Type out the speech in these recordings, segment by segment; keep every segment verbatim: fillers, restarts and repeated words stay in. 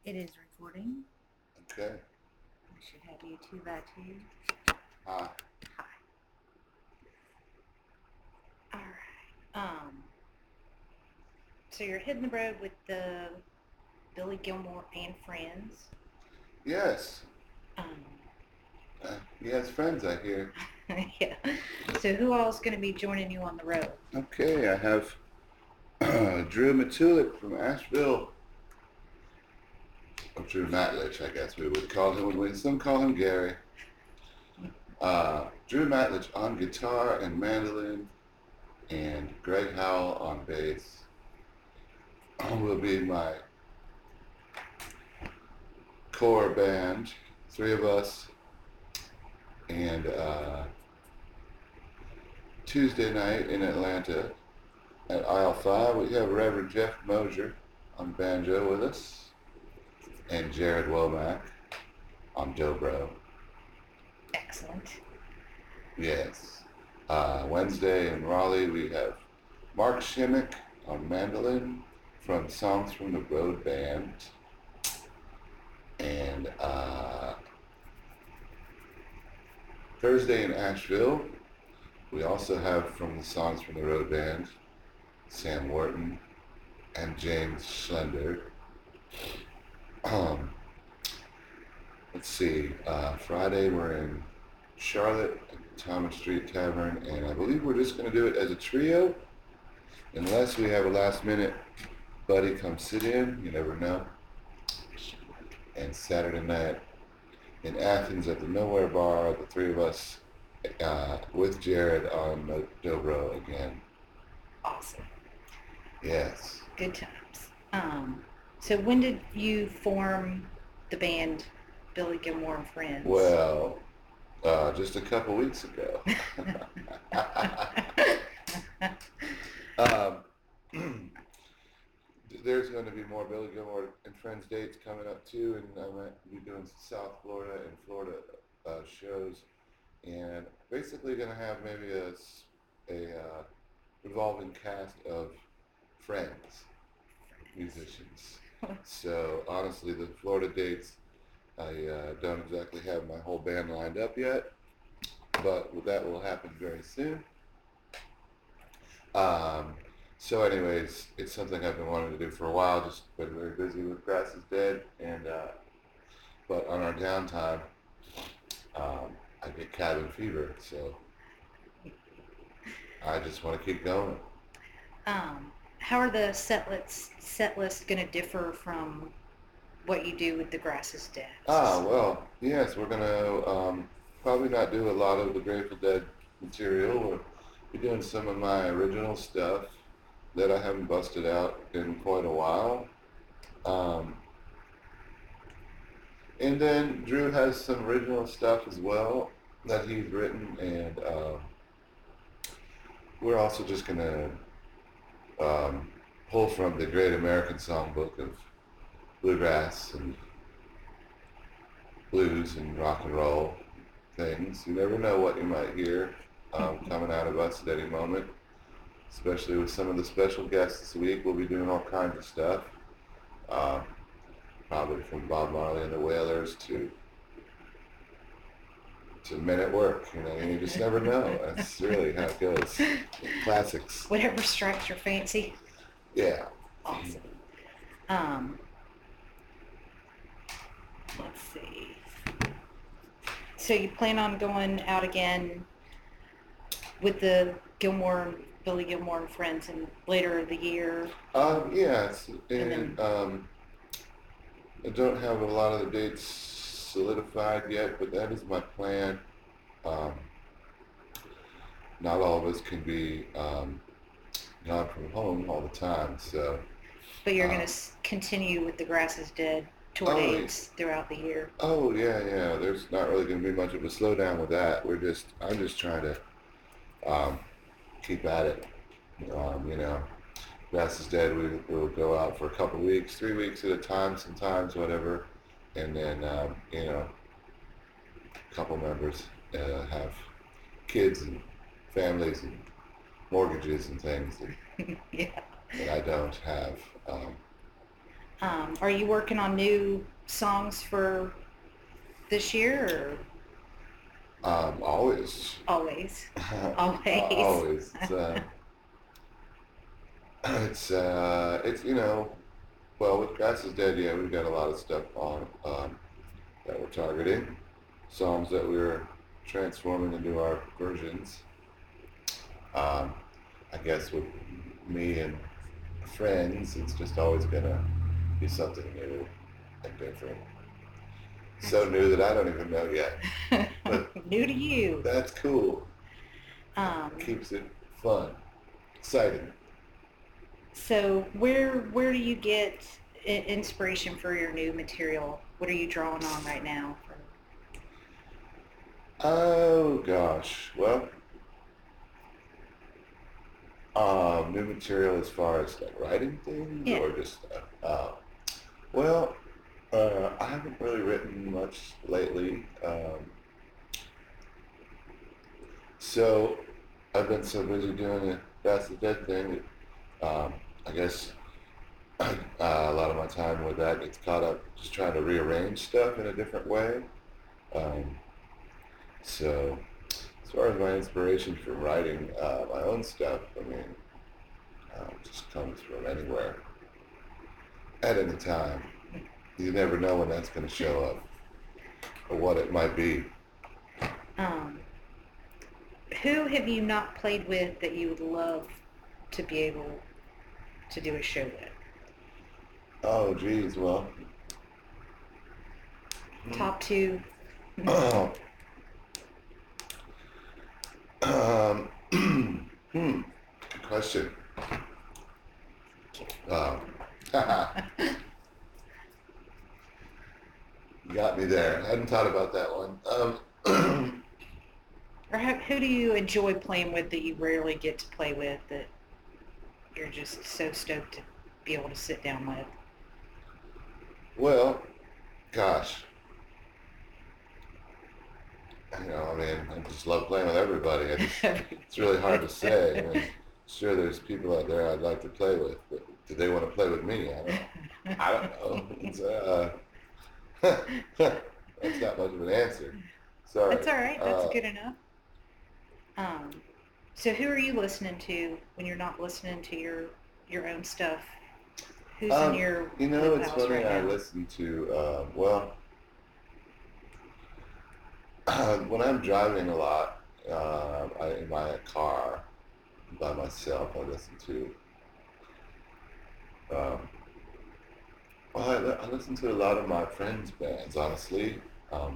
It is recording. Okay. I should have you two by two. Hi. Hi. All right. Um. So you're hitting the road with the Billy Gilmore and friends. Yes. Um. Uh, he has friends, I hear. Yeah. So who all's going to be joining you on the road? Okay, I have uh, Drew Matulik from Asheville. Or Drew Matlich, I guess we would call him. We some call him Gary. Uh, Drew Matlich on guitar and mandolin, and Greg Howell on bass will be my core band. Three of us. And uh, Tuesday night in Atlanta at aisle five, we have Reverend Jeff Mosier on banjo with us, and Jared Womack on dobro. Excellent. Yes. Uh, Wednesday in Raleigh, we have Mark Shimmick on mandolin from Songs from the Road Band. And uh, Thursday in Asheville, we also have from the Songs from the Road Band, Sam Wharton and James Schlender. Um, let's see. Uh, Friday, we're in Charlotte at Thomas Street Tavern, and I believe we're just going to do it as a trio, unless we have a last minute buddy come sit in. You never know. And Saturday night in Athens at the Nowhere Bar, the three of us uh, with Jared on dobro again. Awesome. Yes. Good times. Um. So when did you form the band Billy Gilmore and Friends? Well, uh, just a couple weeks ago. um, there's going to be more Billy Gilmore and Friends dates coming up too, and I might be doing South Florida and Florida uh, shows, and basically going to have maybe a, a uh, revolving cast of friends, musicians. So honestly, the Florida dates, I uh, don't exactly have my whole band lined up yet, but that will happen very soon. Um, so, anyways, it's something I've been wanting to do for a while. Just been very busy with Grass is Dead, and uh, but on our downtime, um, I get cabin fever, so I just want to keep going. Um, how are the set lists set lists going to differ from what you do with the grass is dead? Ah, well, yes, we're gonna um, probably not do a lot of the Grateful Dead material. We'll be doing some of my original stuff that I haven't busted out in quite a while. Um, And then Drew has some original stuff as well that he's written, and uh, we're also just gonna um, pull from the Great American Songbook of bluegrass and blues and rock and roll things. You never know what you might hear um, coming out of us at any moment, especially with some of the special guests this week. We'll be doing all kinds of stuff, uh, probably from Bob Marley and the Wailers to to men at work, you know, you just never know. That's really how it goes. Classics. Whatever strikes your fancy. Yeah. Awesome. Um, let's see. So you plan on going out again with the Gilmore, Billy Gilmore and Friends, and later of the year, Um, yes, and then and um, I don't have a lot of the dates solidified yet, but that is my plan. Um, not all of us can be um, gone from home all the time, so. but you're going Um, to continue with the Grass is Dead tour oh, dates throughout the year. oh yeah, yeah. There's not really going to be much of a slowdown with that. We're just, I'm just trying to um, keep at it. Um, you know, Grass is Dead, we will go out for a couple of weeks, three weeks at a time, sometimes, whatever. And then, um, you know, a couple members uh, have kids and families and mortgages and things that, Yeah. that I don't have. Um, Um, are you working on new songs for this year Um, always, or always? uh, Always. always. It's, uh, it's, uh, it's, you know, well, with Grass is Dead, yeah, we've got a lot of stuff on um, that we're targeting, songs that we're transforming into our versions. Um, I guess with me and friends, it's just always gonna be something new and different. So new that I don't even know yet, but New to you. that's cool. Um, Keeps it fun, exciting. so where where do you get i- inspiration for your new material? What are you drawing on right now? For, Oh gosh, well, um, new material as far as like writing things yeah. or just uh, uh, well, uh, I haven't really written much lately. Um, so I've been so busy doing the That's the Dead thing that um, I guess uh, a lot of my time with that gets caught up just trying to rearrange stuff in a different way. Um, so as far as my inspiration for writing uh, my own stuff, I mean, uh, just comes from anywhere at any time. You never know when that's going to show up or what it might be. Um, who have you not played with that you would love to be able to do a show with? Oh, geez, well, Top two. um, hmm, good question. Um, you got me there. I hadn't thought about that one. Um, Or how, who do you enjoy playing with that you rarely get to play with that you're just so stoked to be able to sit down with? well, gosh, you know, I mean, I just love playing with everybody. I just, it's really hard to say. I mean, sure, there's people out there I'd like to play with, but do they want to play with me? I don't, I don't know. It's, uh, that's not much of an answer. Sorry. That's all right. That's Uh, good enough. Um, so who are you listening to when you're not listening to your your own stuff? Who's in um, your you know, it's wheelhouse funny. right I now? listen to, uh, well, when I'm driving a lot uh, I, in my car by myself, I listen to. Um, well, I, li- I listen to a lot of my friends' bands, honestly, um,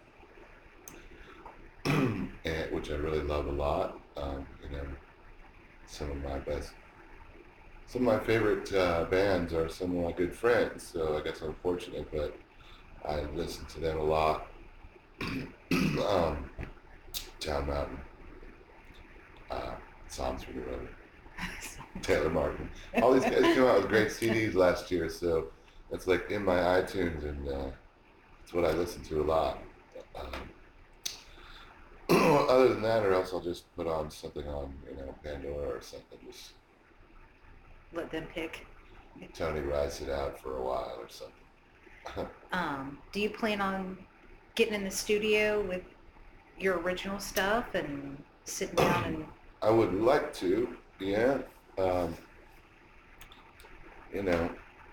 and, which I really love a lot. Um, you know, some of my best, some of my favorite uh, bands are some of my good friends. So I guess I'm fortunate, but I listen to them a lot. um, Town Mountain, uh, Songs for the Road, Taylor Martin. All these guys came out with great C Ds last year, so that's like in my iTunes, and uh, it's what I listen to a lot. Um, other than that, or else I'll just put on something on, you know, Pandora or something. Just Let them pick. Tony rides it out for a while or something. Um, do you plan on getting in the studio with your original stuff and sitting down and I would like to, yeah. Um, you know,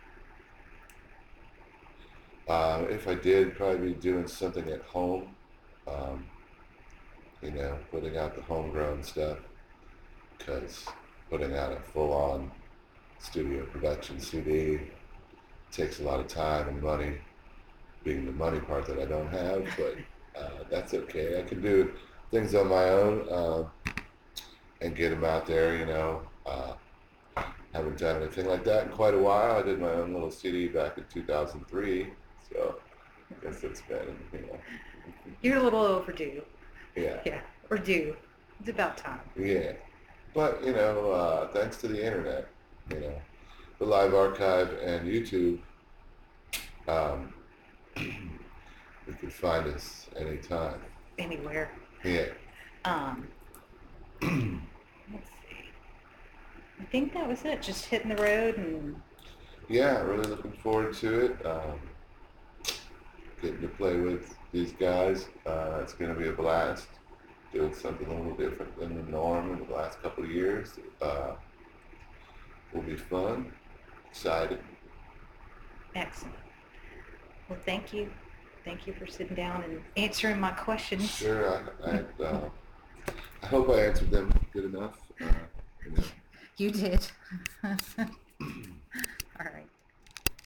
uh, if I did, probably be doing something at home. Um, you know, putting out the homegrown stuff, because putting out a full-on studio production C D takes a lot of time and money, being the money part that I don't have, but uh, that's okay. I can do things on my own uh, and get them out there, you know. Uh, haven't done anything like that in quite a while. I did my own little C D back in two thousand three, so I guess it's been, you know. you're a little overdue? Yeah, Yeah, or due. It's about time. yeah. But, you know, uh, thanks to the internet, you know, the live archive and YouTube, um, you can find us anytime. Anywhere. Yeah. Um, let's see. I think that was it. Just hitting the road and yeah, really looking forward to it. Um, getting to play with these guys, uh, it's going to be a blast. Doing something a little different than the norm in the last couple of years. Uh, will be fun. Excited. Excellent. Well, thank you. Thank you for sitting down and answering my questions. Sure, I, I, uh, I hope I answered them good enough. Uh, you know. You did.